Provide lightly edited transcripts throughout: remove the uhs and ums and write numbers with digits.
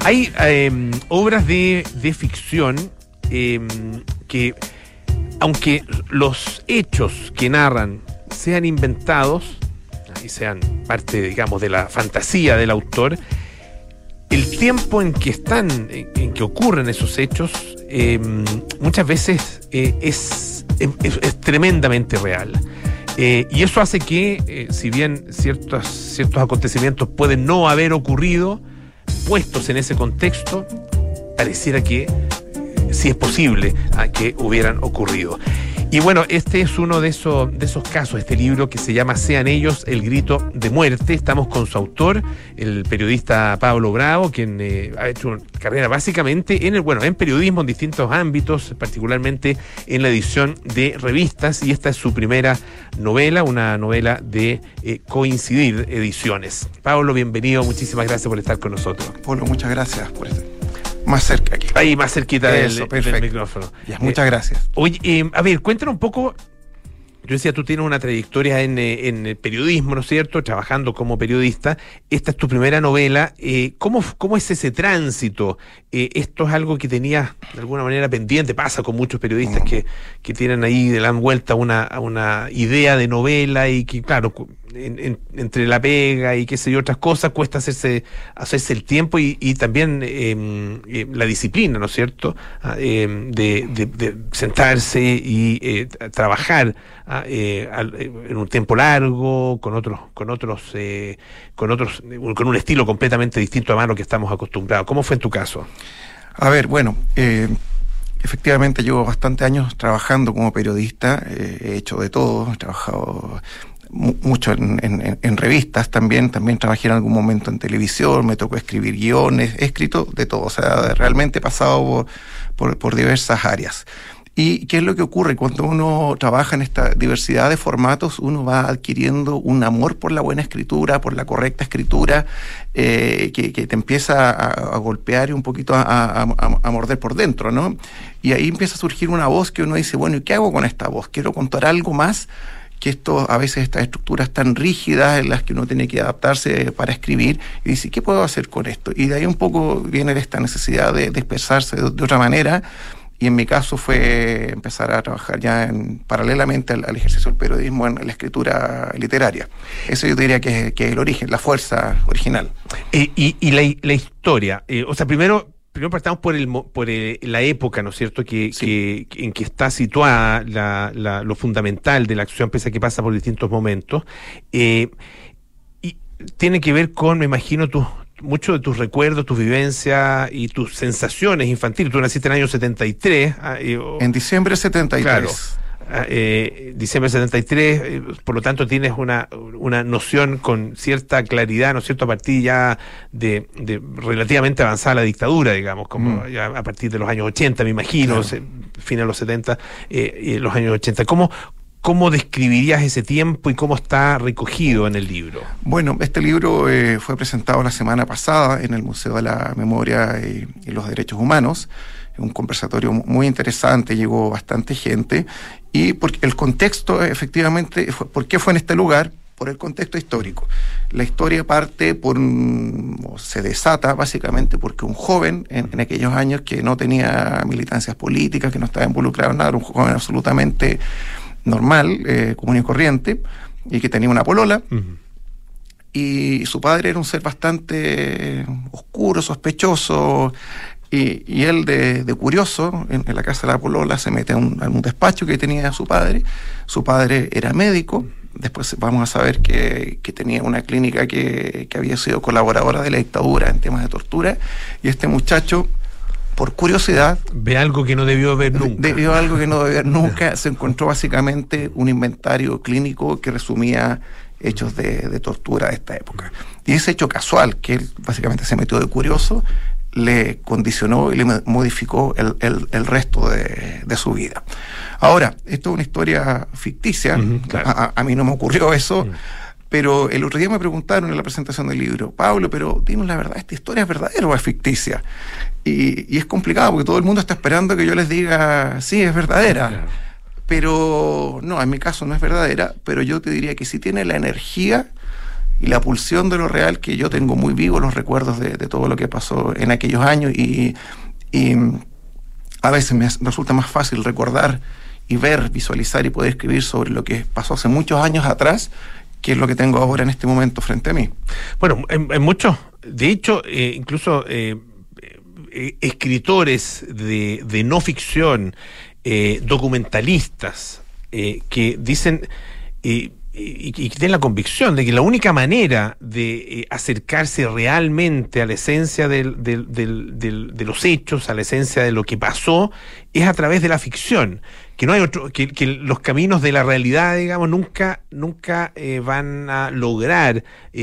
Hay obras de ficción que, aunque los hechos que narran sean inventados y sean parte, digamos, de la fantasía del autor, el tiempo en que en que ocurren esos hechos, muchas veces es tremendamente real. Y eso hace que, si bien ciertos acontecimientos pueden no haber ocurrido, puestos en ese contexto, pareciera que sí es posible que hubieran ocurrido. Y bueno, este es uno de esos casos, este libro que se llama Sean ellos, el grito de muerte. Estamos con su autor, el periodista Pablo Bravo, quien ha hecho una carrera básicamente en periodismo en distintos ámbitos, particularmente en la edición de revistas, y esta es su primera novela, una novela de Coincidir Ediciones. Pablo, bienvenido, muchísimas gracias por estar con nosotros. Pablo, muchas gracias por estar más cerca aquí. Ahí, más cerquita del micrófono. Ya, muchas gracias. Oye, a ver, cuéntanos un poco. Yo decía, tú tienes una trayectoria en el periodismo, ¿no es cierto?, trabajando como periodista. Esta es tu primera novela. ¿Cómo es ese tránsito? Esto es algo que tenías de alguna manera pendiente. Pasa con muchos periodistas que tienen ahí, le dan vuelta a una idea de novela y que, claro, entre la pega y qué sé yo, otras cosas, cuesta hacerse el tiempo y también la disciplina, ¿no es cierto?, de sentarse y trabajar en un tiempo largo, con un estilo completamente distinto a lo que estamos acostumbrados. ¿Cómo fue en tu caso? A ver, bueno, efectivamente llevo bastantes años trabajando como periodista, he hecho de todo, he trabajado mucho en revistas, también trabajé en algún momento en televisión, me tocó escribir guiones, he escrito de todo, o sea, realmente he pasado por diversas áreas. ¿Y qué es lo que ocurre? Cuando uno trabaja en esta diversidad de formatos, uno va adquiriendo un amor por la buena escritura, por la correcta escritura, que te empieza a golpear y un poquito a morder por dentro, ¿no? Y ahí empieza a surgir una voz que uno dice, bueno, ¿y qué hago con esta voz? Quiero contar algo más, que a veces estas estructuras tan rígidas en las que uno tiene que adaptarse para escribir, y dice, ¿qué puedo hacer con esto? Y de ahí un poco viene esta necesidad de expresarse de otra manera. Y en mi caso fue empezar a trabajar ya paralelamente al ejercicio del periodismo en la escritura literaria. Eso yo diría que es el origen, la fuerza original. Y la historia, o sea, primero partamos por la época, ¿no es cierto?, Sí. en que está situada lo fundamental de la acción, pese a que pasa por distintos momentos. Y tiene que ver con, me imagino, mucho de tus recuerdos, tus vivencias y tus sensaciones infantiles. Tú naciste en el año 73. En diciembre de 73. Claro. Diciembre de 73, por lo tanto tienes una noción con cierta claridad, ¿no es cierto?, a partir ya de relativamente avanzada la dictadura, digamos, como ya a partir de los años 80, me imagino, claro. Fin de los 70, los años 80. ¿Cómo describirías ese tiempo y cómo está recogido en el libro? Bueno, este libro fue presentado la semana pasada en el Museo de la Memoria y los Derechos Humanos. Un conversatorio muy interesante, llegó bastante gente. Y porque el contexto, efectivamente, ¿por qué fue en este lugar? Por el contexto histórico. La historia parte se desata básicamente porque un joven en aquellos años que no tenía militancias políticas, que no estaba involucrado en nada, era un joven absolutamente normal, común y corriente, y que tenía una polola, y su padre era un ser bastante oscuro, sospechoso, y él de curioso, en la casa de la polola, se mete a un despacho que tenía su padre era médico, después vamos a saber que tenía una clínica que había sido colaboradora de la dictadura en temas de tortura, y este muchacho, por curiosidad, ve algo que no debió ver nunca. Se encontró básicamente un inventario clínico que resumía hechos de tortura de esta época. Y ese hecho casual, que él básicamente se metió de curioso, le condicionó y le modificó el resto de su vida. Ahora, esto es una historia ficticia, claro. A mí no me ocurrió eso, pero el otro día me preguntaron en la presentación del libro, Pablo, pero dinos la verdad, ¿esta historia es verdadera o es ficticia? Y es complicado porque todo el mundo está esperando que yo les diga, sí, es verdadera. Claro. Pero no, en mi caso no es verdadera, pero yo te diría que sí tiene la energía y la pulsión de lo real, que yo tengo muy vivos los recuerdos de todo lo que pasó en aquellos años, y a veces me resulta más fácil recordar y ver, visualizar y poder escribir sobre lo que pasó hace muchos años atrás, que es lo que tengo ahora en este momento frente a mí. Bueno, en muchos, de hecho, incluso escritores de no ficción, documentalistas, que dicen y que tienen la convicción de que la única manera de acercarse realmente a la esencia de los hechos, a la esencia de lo que pasó, es a través de la ficción, que no hay otro, que los caminos de la realidad, digamos, nunca van a lograr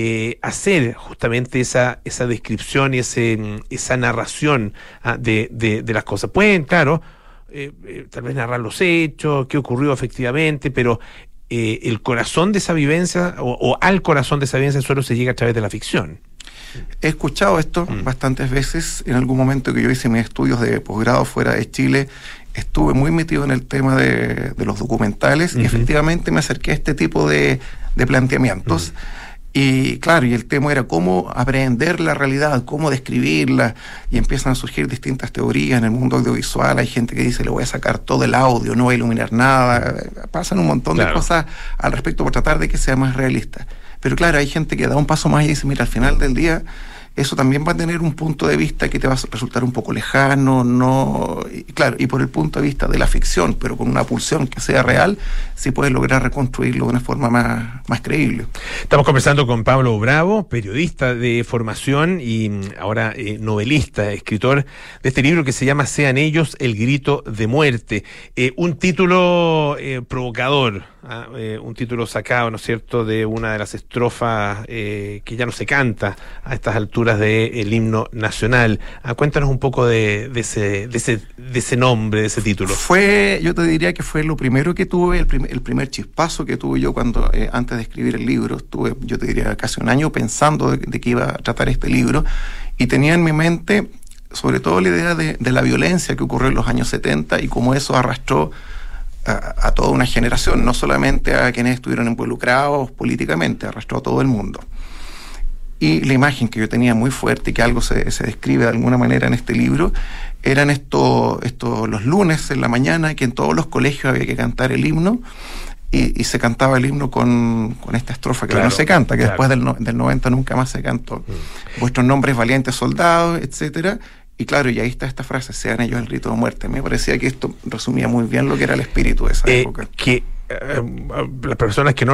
hacer justamente esa descripción y esa narración de las cosas. Pueden, claro, tal vez narrar los hechos, qué ocurrió efectivamente, pero el corazón de esa vivencia, o al corazón de esa vivencia, solo se llega a través de la ficción. He escuchado esto bastantes veces. En algún momento que yo hice mis estudios de posgrado fuera de Chile, estuve muy metido en el tema de los documentales, y efectivamente me acerqué a este tipo de planteamientos. Y claro, y el tema era cómo aprehender la realidad, cómo describirla, y empiezan a surgir distintas teorías en el mundo audiovisual. Hay gente que dice, le voy a sacar todo el audio, no voy a iluminar nada. Pasan un montón de cosas al respecto por tratar de que sea más realista. Pero claro, hay gente que da un paso más y dice, mira, al final del día eso también va a tener un punto de vista que te va a resultar un poco lejano, y claro, y por el punto de vista de la ficción, pero con una pulsión que sea real, sí puedes lograr reconstruirlo de una forma más creíble. Estamos conversando con Pablo Bravo, periodista de formación y ahora novelista, escritor de este libro que se llama Sean ellos, el grito de muerte. Un título provocador, un título sacado, ¿no es cierto?, de una de las estrofas que ya no se canta a estas alturas del himno nacional. Cuéntanos un poco de ese nombre, de ese título. Yo te diría que fue lo primero que tuve, el primer chispazo que tuve yo cuando, antes de escribir el libro. Estuve, yo te diría, casi un año pensando de que iba a tratar este libro, y tenía en mi mente sobre todo la idea de la violencia que ocurrió en los años 70 y cómo eso arrastró a toda una generación, no solamente a quienes estuvieron involucrados políticamente, arrastró a todo el mundo. Y la imagen que yo tenía muy fuerte, y que algo se describe de alguna manera en este libro, eran los lunes en la mañana, que en todos los colegios había que cantar el himno, y se cantaba el himno con esta estrofa que no se canta, que después del 90 nunca más se cantó. Vuestros nombres valientes soldados, etcétera. Y claro, y ahí está esta frase, sean ellos el grito de muerte. Me parecía que esto resumía muy bien lo que era el espíritu de esa época. Las personas que no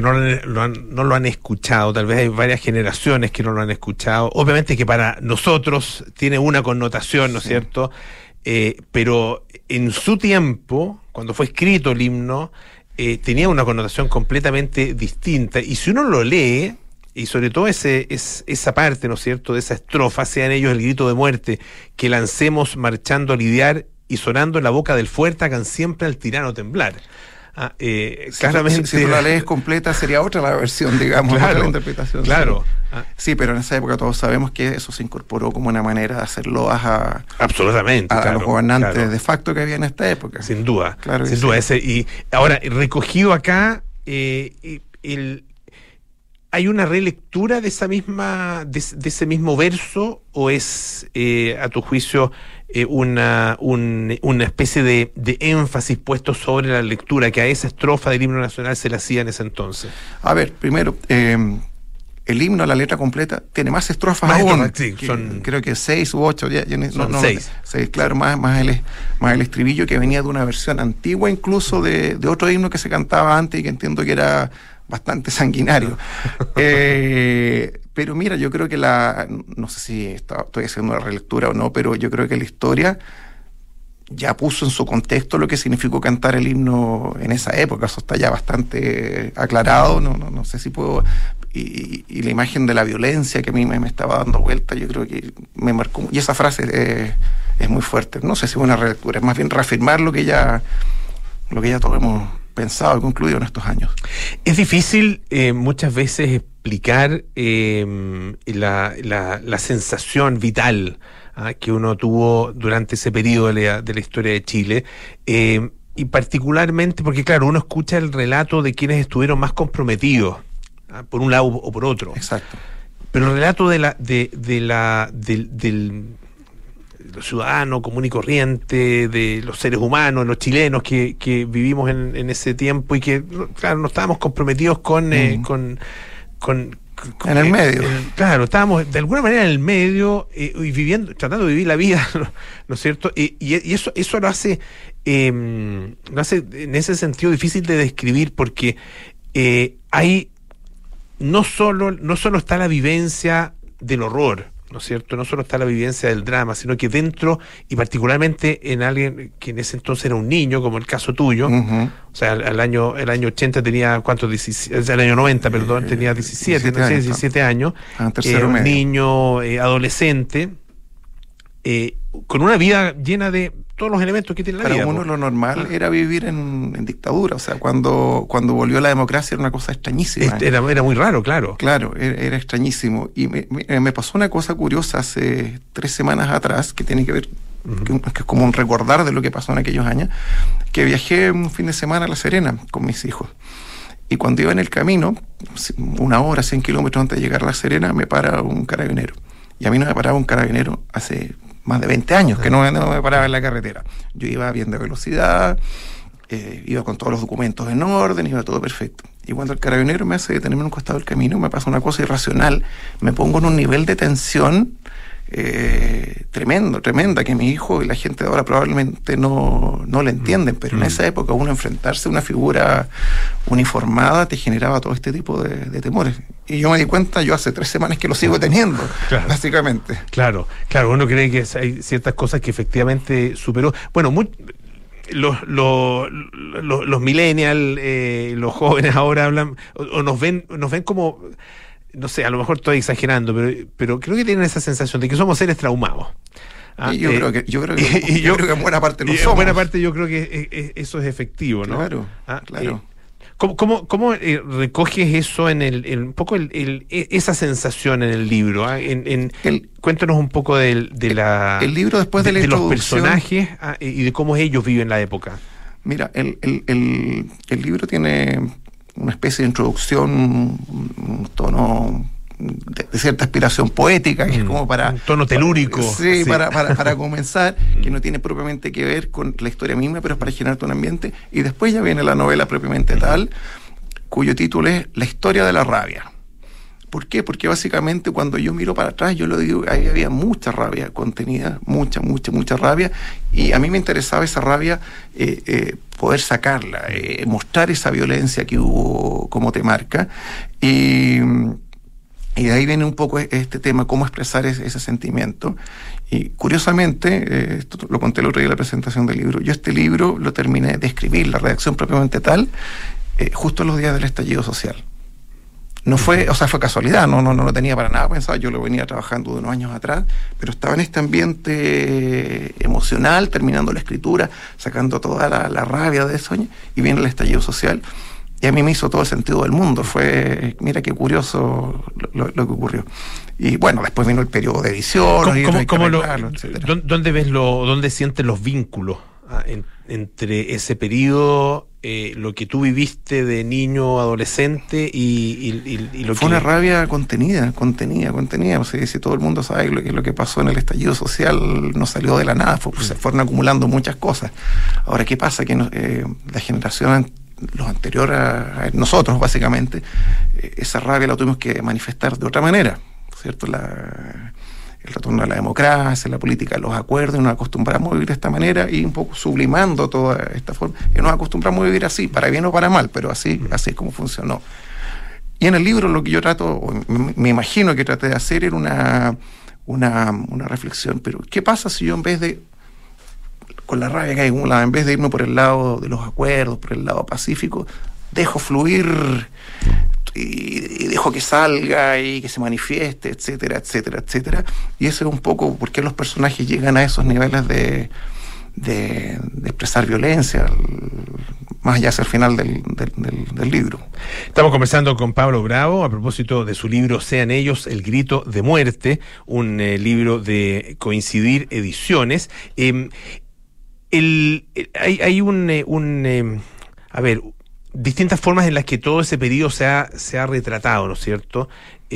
lo han escuchado, tal vez hay varias generaciones que no lo han escuchado, obviamente que para nosotros tiene una connotación, ¿no es cierto? Pero en su tiempo, cuando fue escrito el himno, tenía una connotación completamente distinta, y si uno lo lee, y sobre todo esa parte, ¿no es cierto?, de esa estrofa, sean ellos el grito de muerte, que lancemos marchando a lidiar, y sonando en la boca del fuerte hagan siempre al tirano temblar. Claramente, si tú la lees completa sería otra la versión, digamos, otra la interpretación. Claro. Sí, pero en esa época todos sabemos que eso se incorporó como una manera de hacer loas absolutamente, a los gobernantes de facto que había en esta época. Sin duda, claro, sin duda. Y ahora, recogido acá, ¿hay una relectura de de ese mismo verso, o es, a tu juicio, una especie de énfasis puesto sobre la lectura que a esa estrofa del himno nacional se le hacía en ese entonces? A ver, primero, el himno, la letra completa, tiene más estrofas aún. Sí, creo que 6 u 8. Son 6. Claro, más el estribillo, que venía de una versión antigua, incluso de otro himno que se cantaba antes y que entiendo que era bastante sanguinario. Pero mira, yo creo que no sé si estoy haciendo una relectura o no, pero yo creo que la historia ya puso en su contexto lo que significó cantar el himno en esa época. Eso está ya bastante aclarado. No sé si puedo. Y la imagen de la violencia que a mí me estaba dando vuelta, yo creo que me marcó. Y esa frase es muy fuerte. No sé si es una relectura, es más bien reafirmar lo que ya todos hemos pensado y concluido en estos años. Es difícil muchas veces explicar la sensación vital que uno tuvo durante ese periodo de la historia de Chile, y particularmente porque, claro, uno escucha el relato de quienes estuvieron más comprometidos por un lado o por otro. Exacto. Pero el relato del ciudadano común y corriente, de los seres humanos, los chilenos que vivimos en ese tiempo y que, claro, no estábamos comprometidos con en el medio. Claro, estábamos de alguna manera en el medio y viviendo, tratando de vivir la vida, ¿no es cierto? Y eso lo hace en ese sentido difícil de describir, porque hay no solo está la vivencia del horror, ¿no es cierto? No solo está la vivencia del drama, sino que dentro, y particularmente en alguien que en ese entonces era un niño, como el caso tuyo, o sea, el año 80 tenía, ¿cuántos? El año 90, perdón, tenía 17 años, un niño, adolescente, con una vida llena de todos los elementos que tiene la vida. Para uno lo normal era vivir en dictadura, o sea, cuando volvió la democracia era una cosa extrañísima. Era muy raro, claro. Claro, era extrañísimo. Y me pasó una cosa curiosa hace 3 semanas atrás, que tiene que ver, que es como un recordar de lo que pasó en aquellos años, que viajé un fin de semana a La Serena con mis hijos. Y cuando iba en el camino, 1 hora, 100 kilómetros antes de llegar a La Serena, me para un carabinero. Y a mí no me paraba un carabinero hace más de 20 años que no me paraba en la carretera. Yo iba bien de velocidad, iba con todos los documentos en orden, iba todo perfecto. Y cuando el carabinero me hace detenerme en un costado del camino, me pasa una cosa irracional. Me pongo en un nivel de tensión tremenda, que mi hijo y la gente de ahora probablemente no le entienden, pero en esa época uno enfrentarse a una figura uniformada te generaba todo este tipo de temores. Y yo me di cuenta, yo hace 3 semanas que lo sigo teniendo, básicamente. Claro, uno cree que hay ciertas cosas que efectivamente superó. Bueno, los millennials, los jóvenes ahora hablan, o nos ven como... No sé, a lo mejor estoy exagerando, pero creo que tienen esa sensación de que somos seres traumados. Yo creo que en buena parte lo somos. En buena parte yo creo que eso es efectivo, ¿no? Claro. ¿Cómo recoges eso en un poco esa sensación en el libro? Cuéntanos un poco el libro después de los personajes y de cómo ellos viven la época. Mira, el libro tiene una especie de introducción, un tono de cierta aspiración poética, que es como para... Un tono telúrico. Sí. Para comenzar, que no tiene propiamente que ver con la historia misma, pero es para generarte un ambiente. Y después ya viene la novela propiamente tal, cuyo título es La historia de la rabia. ¿Por qué? Porque básicamente cuando yo miro para atrás, yo lo digo, ahí había mucha rabia contenida, mucha rabia, y a mí me interesaba esa rabia, poder sacarla, mostrar esa violencia que hubo, como te marca, y de ahí viene un poco este tema, cómo expresar ese sentimiento. Y curiosamente, esto lo conté el otro día en la presentación del libro, yo este libro lo terminé de escribir, la redacción propiamente tal, justo en los días del estallido social. No fue, o sea, fue casualidad, no lo tenía para nada pensado, yo lo venía trabajando de unos años atrás, pero estaba en este ambiente emocional, terminando la escritura, sacando toda la rabia de eso, y viene el estallido social, y a mí me hizo todo el sentido del mundo. Fue, mira qué curioso lo que ocurrió. Y bueno, después vino el periodo de edición. ¿Dónde sientes los vínculos entre ese periodo, lo que tú viviste de niño, adolescente y lo que... Fue una rabia contenida. O sea, si todo el mundo sabe lo que pasó en el estallido social, no salió de la nada, se fueron acumulando muchas cosas. Ahora, ¿qué pasa? Que la generación, los anteriores a nosotros, básicamente, esa rabia la tuvimos que manifestar de otra manera, ¿cierto? El retorno a la democracia, la política de los acuerdos, nos acostumbramos a vivir de esta manera y un poco sublimando toda esta forma, y nos acostumbramos a vivir así, para bien o para mal, pero así es como funcionó. Y en el libro lo que yo me imagino que traté de hacer era una reflexión, pero ¿qué pasa si yo con la rabia que hay acumulada, en vez de irme por el lado de los acuerdos, por el lado pacífico, dejo fluir y dejo que salga y que se manifieste, etcétera? Y eso es un poco por qué los personajes llegan a esos niveles de expresar violencia, más allá hacia el final del libro. Estamos conversando con Pablo Bravo a propósito de su libro Sean ellos, el grito de muerte, un libro de Coincidir Ediciones. Hay distintas formas en las que todo ese periodo se ha retratado, ¿no es cierto?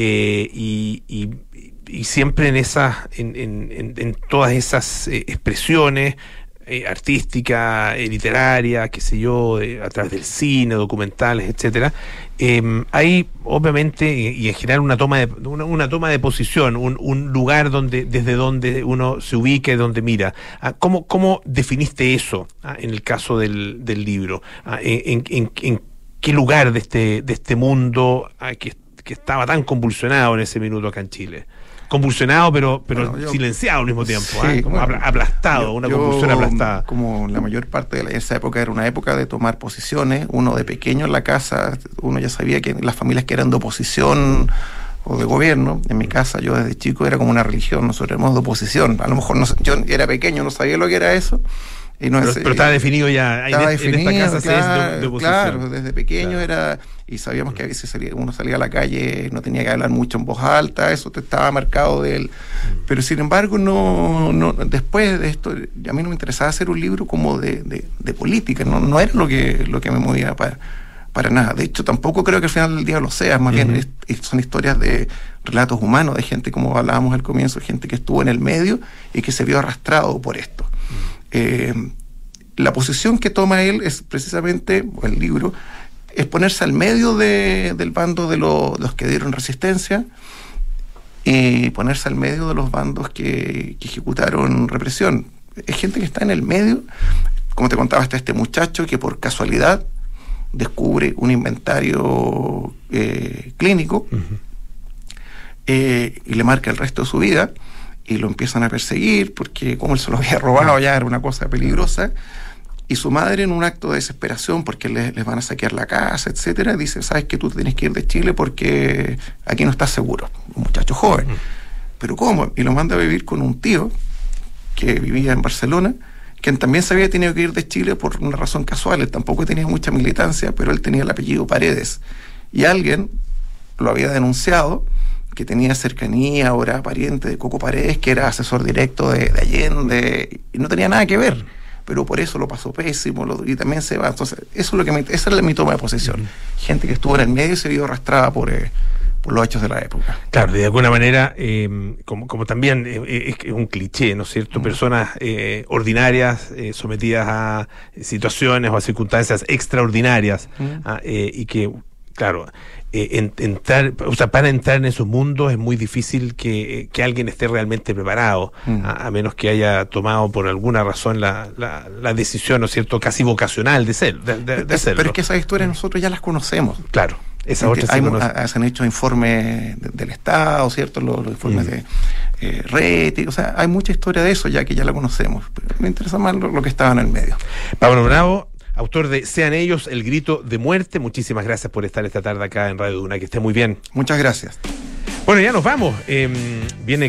Y siempre en todas esas expresiones artísticas, literarias, qué sé yo, a través del cine, documentales, etcétera, hay obviamente y en general una toma de posición, un lugar desde donde uno se ubica y donde mira. ¿Cómo definiste eso en el caso del libro? ¿En qué lugar de este mundo que estaba tan convulsionado en ese minuto acá en Chile? Convulsionado, pero bueno, silenciado al mismo tiempo, sí, como bueno, aplastado, una convulsión aplastada. Como la mayor parte de esa época era una época de tomar posiciones, uno de pequeño en la casa, uno ya sabía que las familias que eran de oposición o de gobierno, en mi casa yo desde chico era como una religión, nosotros éramos de oposición, a lo mejor yo era pequeño, no sabía lo que era eso. Pero estaba definido ya, en esta casa claro, de oposición. Claro, desde pequeño era, y sabíamos que a veces uno salía a la calle, no tenía que hablar mucho en voz alta, eso te estaba marcado de él. Pero sin embargo, no después de esto, a mí no me interesaba hacer un libro como de política, no era lo que me movía para nada. De hecho, tampoco creo que al final del día lo sea, más bien son historias de relatos humanos, de gente, como hablábamos al comienzo, gente que estuvo en el medio y que se vio arrastrado por esto. La posición que toma él es precisamente, o el libro, es ponerse al medio del bando de los que dieron resistencia y ponerse al medio de los bandos que ejecutaron represión. Es gente que está en el medio, como te contaba, está este muchacho que por casualidad descubre un inventario clínico y le marca el resto de su vida. Y lo empiezan a perseguir porque como él se lo había robado ya era una cosa peligrosa, y su madre, en un acto de desesperación porque les van a saquear la casa, etcétera, dice: sabes que tú tienes que ir de Chile porque aquí no estás seguro. Un muchacho joven. ¿Pero cómo? Y lo manda a vivir con un tío que vivía en Barcelona, quien también se había tenido que ir de Chile por una razón casual. Él tampoco tenía mucha militancia, pero él tenía el apellido Paredes, y alguien lo había denunciado, que tenía cercanía, ahora pariente de Coco Paredes, que era asesor directo de Allende, y no tenía nada que ver, pero por eso lo pasó pésimo, y también se va. Entonces, eso es esa es mi toma de posesión. Gente que estuvo en el medio y se vio arrastrada por los hechos de la época. Claro, de alguna manera, como también es un cliché, ¿no es cierto? Personas ordinarias sometidas a situaciones o a circunstancias extraordinarias, y que, claro, para entrar en esos mundos es muy difícil que alguien esté realmente preparado, a menos que haya tomado por alguna razón la decisión, ¿no es cierto?, casi vocacional de serlo. Pero es que esas historias nosotros ya las conocemos. Claro, esas otras se han hecho informes del Estado, ¿cierto?, los informes de Reti, o sea, hay mucha historia de eso ya que ya la conocemos. Pero me interesa más lo que estaba en el medio. Pablo Bravo, autor de Sean ellos, el grito de muerte. Muchísimas gracias por estar esta tarde acá en Radio Duna. Que esté muy bien. Muchas gracias. Bueno, ya nos vamos. Viene